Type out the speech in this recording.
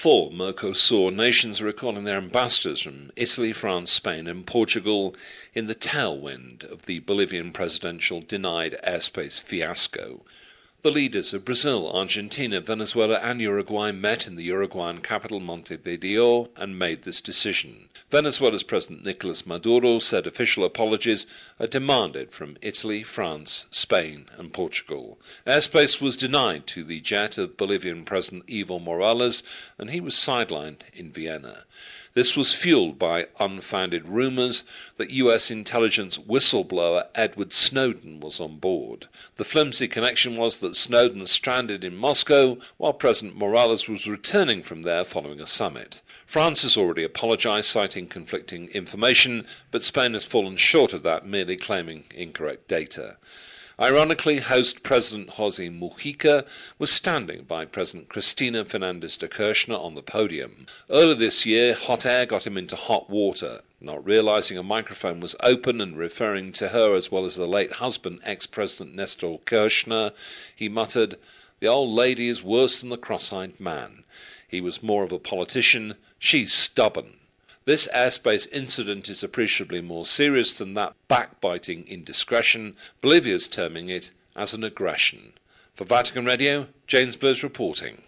four Mercosur nations are recalling their ambassadors from Italy, France, Spain and Portugal in the tailwind of the Bolivian presidential denied airspace fiasco. The leaders of Brazil, Argentina, Venezuela and Uruguay met in the Uruguayan capital Montevideo and made this decision. Venezuela's President Nicolas Maduro said official apologies are demanded from Italy, France, Spain and Portugal. Airspace was denied to the jet of Bolivian President Evo Morales and he was sidelined in Vienna. This was fueled by unfounded rumours that US intelligence whistleblower Edward Snowden was on board. The flimsy connection was that Snowden stranded in Moscow while President Morales was returning from there following a summit. France has already apologised, citing conflicting information, but Spain has fallen short of that, merely claiming incorrect data. Ironically, host President José Mujica was standing by President Cristina Fernández de Kirchner on the podium. Earlier this year, hot air got him into hot water. Not realising a microphone was open and referring to her as well as the late husband, ex-President Nestor Kirchner, he muttered, "The old lady is worse than the cross-eyed man. He was more of a politician, she's stubborn." This airspace incident is appreciably more serious than that backbiting indiscretion. Bolivia's terming it as an aggression. For Vatican Radio, James Bliss reporting.